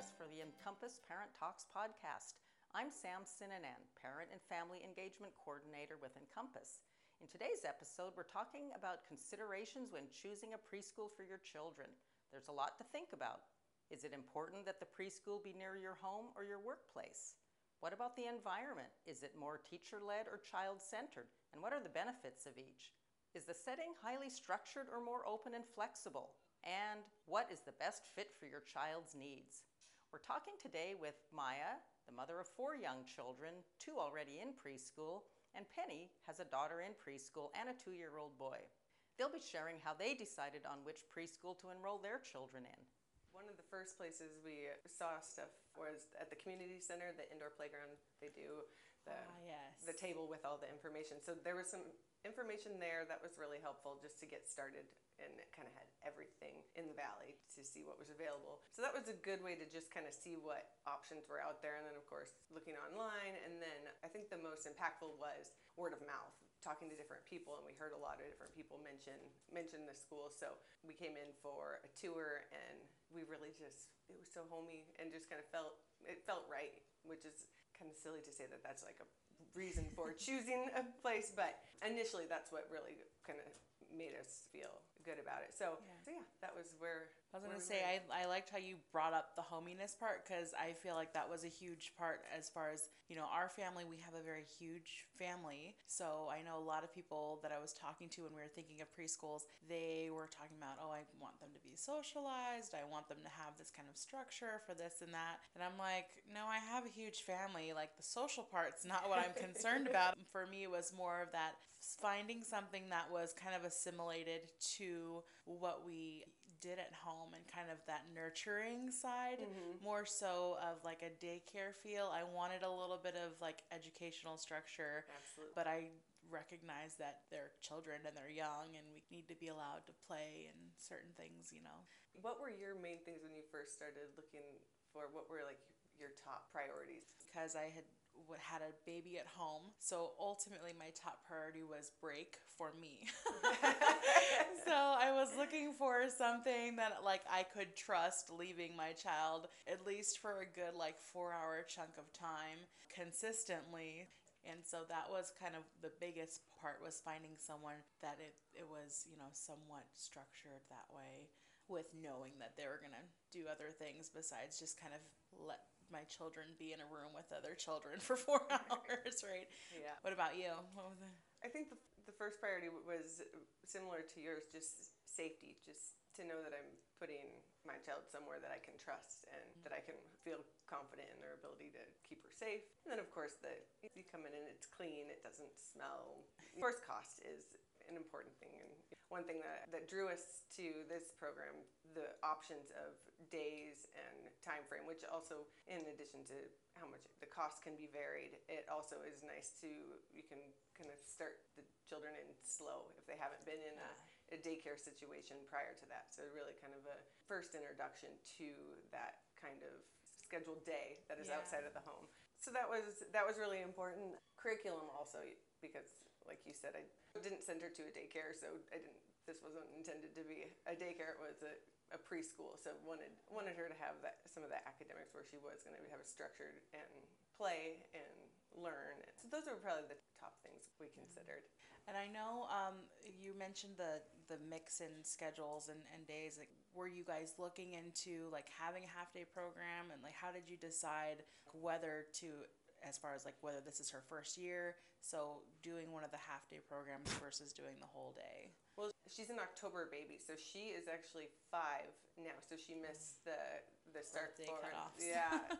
us for the Encompass Parent Talks podcast. I'm Sam Sinanan, Parent and Family Engagement Coordinator with Encompass. In today's episode, we're talking about considerations when choosing a preschool for your children. There's a lot to think about. Is it important that the preschool be near your home or your workplace? What about the environment? Is it more teacher-led or child-centered? And what are the benefits of each? Is the setting highly structured or more open and flexible? And what is the best fit for your child's needs? We're talking today with Maya, the mother of 4 young children, 2 already in preschool, and Penny has a daughter in preschool and a 2-year-old boy. They'll be sharing how they decided on which preschool to enroll their children in. One of the first places we saw stuff was at the community center, the indoor playground. They do the table with all the information. So there was some information there that was really helpful just to get started, and it kind of had everything in the valley to see what was available. So that was a good way to just kind of see what options were out there, and then of course looking online. And then I think the most impactful was word of mouth, talking to different people, and we heard a lot of different people mention the school. So we came in for a tour, and we really it was so homey and just kind of felt right, which is kind of silly to say that that's like a reason for choosing a place, but initially that's what really kind of made us feel good about it. So yeah, that was where I was going to say, I liked how you brought up the hominess part, because I feel like that was a huge part as far as, our family. We have a very huge family. So I know a lot of people that I was talking to when we were thinking of preschools, they were talking about, I want them to be socialized. I want them to have this kind of structure for this and that. And I'm like, no, I have a huge family. Like, the social part's not what I'm concerned about. For me, it was more of that finding something that was kind of assimilated to what we did at home, and kind of that nurturing side, more so of like a daycare feel. I wanted a little bit of like educational structure. Absolutely. But I recognize that they're children and they're young, and we need to be allowed to play and certain things. What were your main things when you first started looking for, what were like your top priorities? Because I had a baby at home, so ultimately my top priority was break for me. So I was looking for something that like I could trust leaving my child at least for a good 4-hour chunk of time consistently. And so that was kind of the biggest part, was finding someone that it was, somewhat structured that way, with knowing that they were going to do other things besides just kind of let my children be in a room with other children for 4 hours, right? Yeah. What about you? What was it? I think the first priority was similar to yours, just safety, just to know that I'm putting my child somewhere that I can trust and that I can feel confident in their ability to keep her safe. And then of course, if you come in and it's clean, it doesn't smell. Of course, cost is an important thing, and one thing that drew us to this program, the options of days and time frame, which also, in addition to how much the cost can be varied, it also is nice you can kind of start the children in slow if they haven't been in a daycare situation prior to that. So really kind of a first introduction to that kind of scheduled day that is outside of the home. So that was really important. Curriculum also, because like you said, I didn't send her to a daycare, so this wasn't intended to be a daycare. It was a preschool, so wanted her to have some of the academics where she was going to have a structured and play and learn. So those are probably the top things we considered. And I know you mentioned the mix in schedules and days. Were you guys looking into having a half-day program, and how did you decide whether to, as far as whether this is her first year, so doing one of the half-day programs versus doing the whole day? Well, she's an October baby, so she is actually 5 now. So she missed the start forward. Yeah.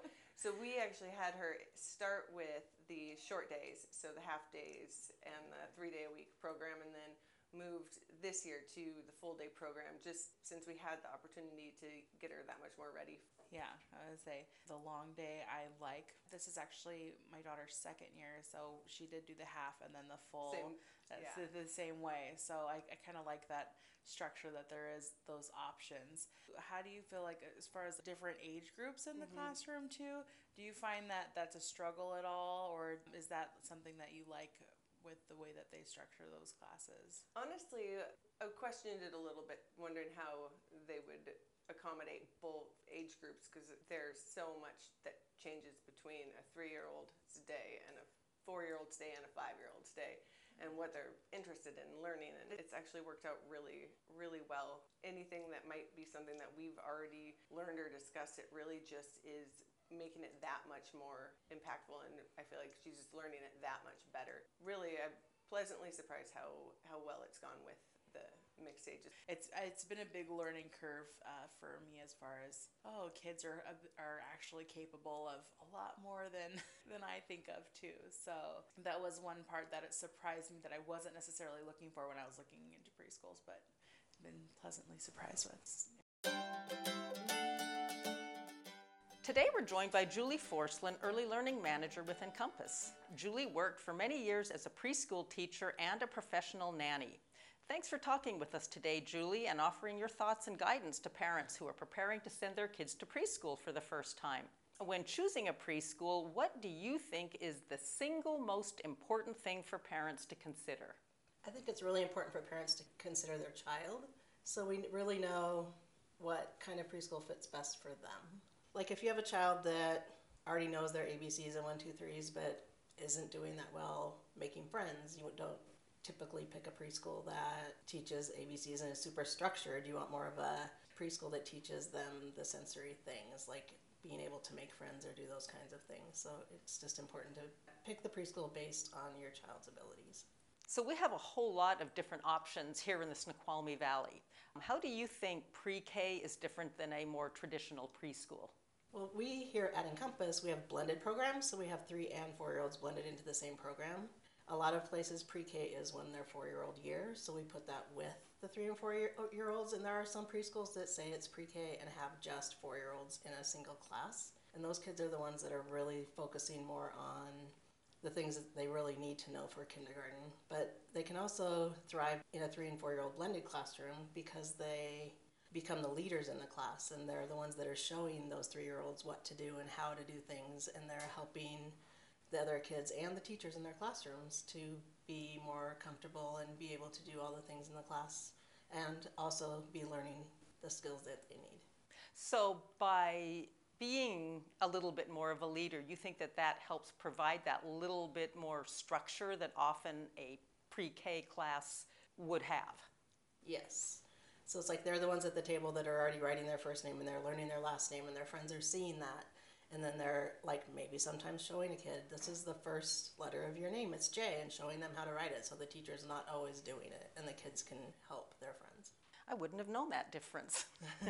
So we actually had her start with the short days, so the half days and the 3-day-a-week program, and then moved this year to the full day program, just since we had the opportunity to get her that much more ready. Yeah, I would say the long day I like. This is actually my daughter's 2nd year, so she did do the half and then the full. The same way. So I kind of like that structure, that there is those options. How do you feel as far as different age groups in the classroom too? Do you find that that's a struggle at all, or is that something that you like with the way that they structure those classes? Honestly, I questioned it a little bit, wondering how they would accommodate both age groups, because there's so much that changes between a 3-year-old's day and a 4-year-old's day and a 5-year-old's day, and what they're interested in learning. And it's actually worked out really, really well. Anything that might be something that we've already learned or discussed, it really just is making it that much more impactful, and I feel like she's just learning it that much better. Really, I'm pleasantly surprised how well it's gone with the mixed ages. It's been a big learning curve for me, as far as kids are actually capable of a lot more than I think of too. So that was one part that it surprised me that I wasn't necessarily looking for when I was looking into preschools, but I've been pleasantly surprised with. Today we're joined by Julie Forslund, Early Learning Manager with Encompass. Julie worked for many years as a preschool teacher and a professional nanny. Thanks for talking with us today, Julie, and offering your thoughts and guidance to parents who are preparing to send their kids to preschool for the first time. When choosing a preschool, what do you think is the single most important thing for parents to consider? I think it's really important for parents to consider their child, so we really know what kind of preschool fits best for them. Like if you have a child that already knows their ABCs and 1, 2, 3s, but isn't doing that well making friends, you don't typically pick a preschool that teaches ABCs and is super structured. You want more of a preschool that teaches them the sensory things, like being able to make friends or do those kinds of things. So it's just important to pick the preschool based on your child's abilities. So we have a whole lot of different options here in the Snoqualmie Valley. How do you think pre-K is different than a more traditional preschool? Well, we here at Encompass, we have blended programs, so we have 3 and 4-year-olds blended into the same program. A lot of places pre-K is when they're 4-year-old year, so we put that with the 3 and 4-year-olds, and there are some preschools that say it's pre-K and have just 4-year-olds in a single class. And those kids are the ones that are really focusing more on the things that they really need to know for kindergarten. But they can also thrive in a 3 and 4-year-old blended classroom because they become the leaders in the class, and they're the ones that are showing those 3-year-olds what to do and how to do things, and they're helping the other kids and the teachers in their classrooms to be more comfortable and be able to do all the things in the class and also be learning the skills that they need. So by being a little bit more of a leader, you think that that helps provide that little bit more structure that often a pre-K class would have? Yes. So it's like they're the ones at the table that are already writing their first name and they're learning their last name, and their friends are seeing that. And then they're like maybe sometimes showing a kid, this is the first letter of your name, it's J, and showing them how to write it, so the teacher's not always doing it and the kids can help their friends. I wouldn't have known that difference.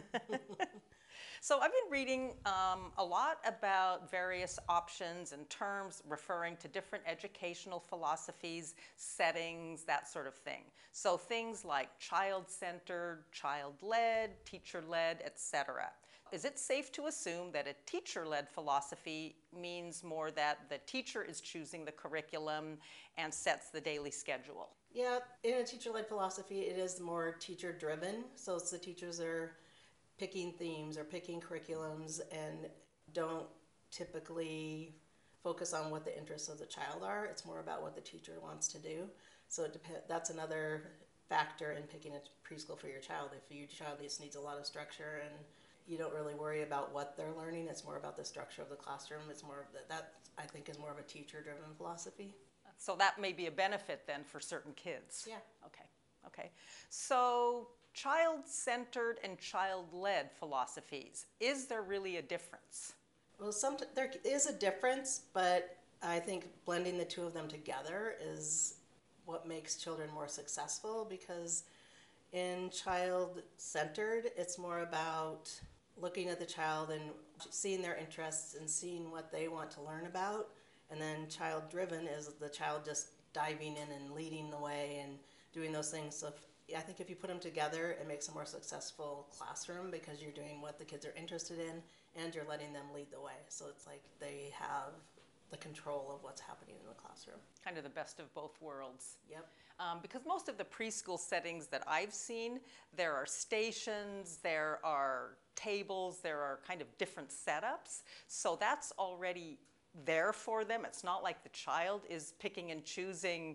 So I've been reading a lot about various options and terms referring to different educational philosophies, settings, that sort of thing. So things like child-centered, child-led, teacher-led, etc. Is it safe to assume that a teacher-led philosophy means more that the teacher is choosing the curriculum and sets the daily schedule? Yeah, in a teacher-led philosophy, it is more teacher-driven. So it's the teachers are picking themes or picking curriculums and don't typically focus on what the interests of the child are. It's more about what the teacher wants to do. So that's another factor in picking a preschool for your child. If your child just needs a lot of structure and you don't really worry about what they're learning, it's more about the structure of the classroom. It's more of that I think is more of a teacher-driven philosophy. So that may be a benefit then for certain kids. Yeah. Okay. So child-centered and child-led philosophies, is there really a difference? Well, there is a difference, but I think blending the two of them together is what makes children more successful, because in child-centered, it's more about looking at the child and seeing their interests and seeing what they want to learn about. And then child-driven is the child just diving in and leading the way and doing those things. So I think if you put them together, it makes a more successful classroom because you're doing what the kids are interested in and you're letting them lead the way. So it's like they have the control of what's happening in the classroom. Kind of the best of both worlds. Yep. Because most of the preschool settings that I've seen, there are stations, there are tables, there are kind of different setups. So that's already there for them. It's not like the child is picking and choosing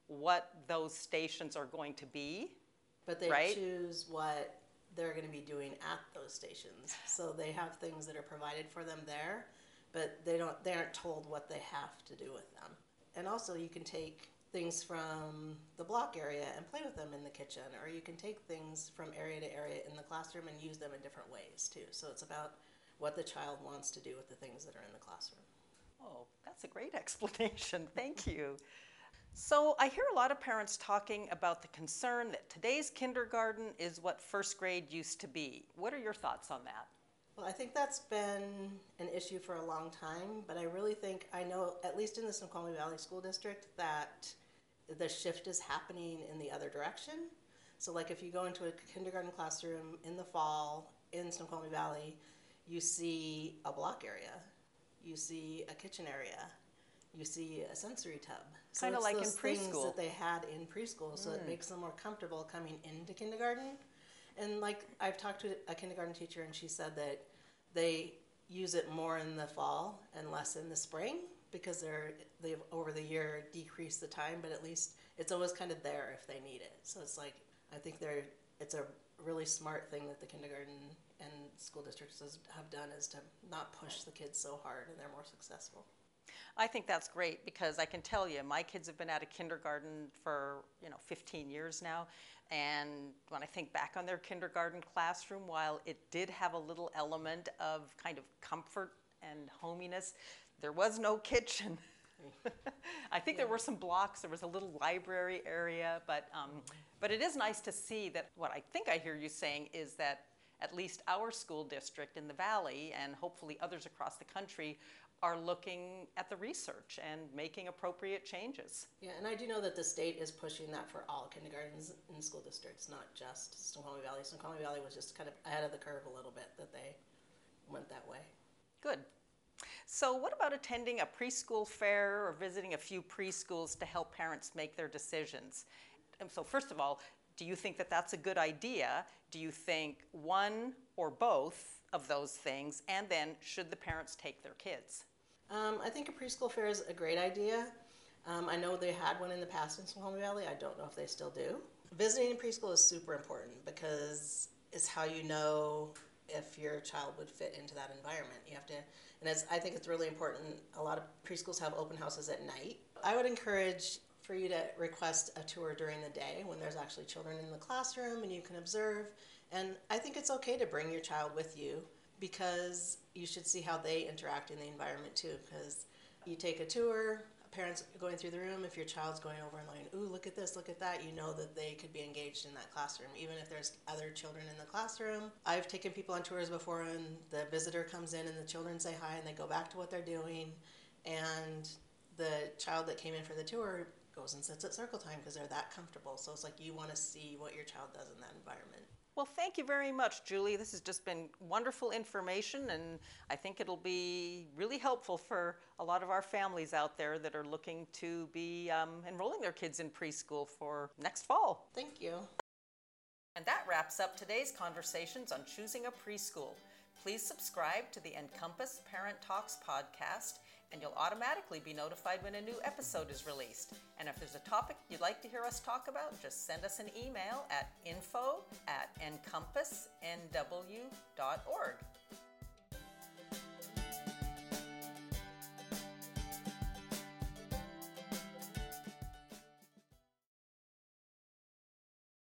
what those stations are going to be. But they right? choose what they're going to be doing at those stations. So they have things that are provided for them there, but they aren't told what they have to do with them. And also you can take things from the block area and play with them in the kitchen, or you can take things from area to area in the classroom and use them in different ways too. So it's about what the child wants to do with the things that are in the classroom. Oh, that's a great explanation. Thank you. So I hear a lot of parents talking about the concern that today's kindergarten is what first grade used to be. What are your thoughts on that? Well, I think that's been an issue for a long time, but I really think, I know, at least in the Snoqualmie Valley School District, that the shift is happening in the other direction. So like if you go into a kindergarten classroom in the fall in Snoqualmie Valley, you see a block area, you see a kitchen area, you see a sensory tub. So Kind of like in those things preschool. that they had in preschool, so it makes them more comfortable coming into kindergarten. And like I've talked to a kindergarten teacher, and she said that they use it more in the fall and less in the spring because they've over the year decreased the time, but at least it's always kind of there if they need it. So it's like I think it's a really smart thing that the kindergarten and school districts have done, is to not push the kids so hard, and they're more successful. I think that's great because I can tell you, my kids have been out of kindergarten for 15 years now. And when I think back on their kindergarten classroom, while it did have a little element of kind of comfort and hominess, there was no kitchen. I think there were some blocks, there was a little library area, but it is nice to see that what I think I hear you saying is that at least our school district in the Valley, and hopefully others across the country, are looking at the research and making appropriate changes. Yeah, and I do know that the state is pushing that for all kindergartens and school districts, not just Snoqualmie Valley. Snoqualmie Valley was just kind of ahead of the curve a little bit, that they went that way. Good. So what about attending a preschool fair or visiting a few preschools to help parents make their decisions? And so first of all, do you think that that's a good idea? Do you think one or both of those things? And then should the parents take their kids? I think a preschool fair is a great idea. I know they had one in the past in Snoqualmie Valley. I don't know if they still do. Visiting in preschool is super important because it's how you know if your child would fit into that environment. You have to, and I think it's really important. A lot of preschools have open houses at night. I would encourage for you to request a tour during the day when there's actually children in the classroom and you can observe. And I think it's okay to bring your child with you because you should see how they interact in the environment too. Because you take a tour, parents going through the room, if your child's going over and going, ooh, look at this, look at that, you know that they could be engaged in that classroom, even if there's other children in the classroom. I've taken people on tours before and the visitor comes in and the children say hi and they go back to what they're doing. And the child that came in for the tour goes and sits at circle time because they're that comfortable. So it's like you want to see what your child does in that environment. Well, thank you very much, Julie. This has just been wonderful information, and I think it'll be really helpful for a lot of our families out there that are looking to be enrolling their kids in preschool for next fall. Thank you. And that wraps up today's conversations on choosing a preschool. Please subscribe to the Encompass Parent Talks podcast, and you'll automatically be notified when a new episode is released. And if there's a topic you'd like to hear us talk about, just send us an email at info@encompassnw.org.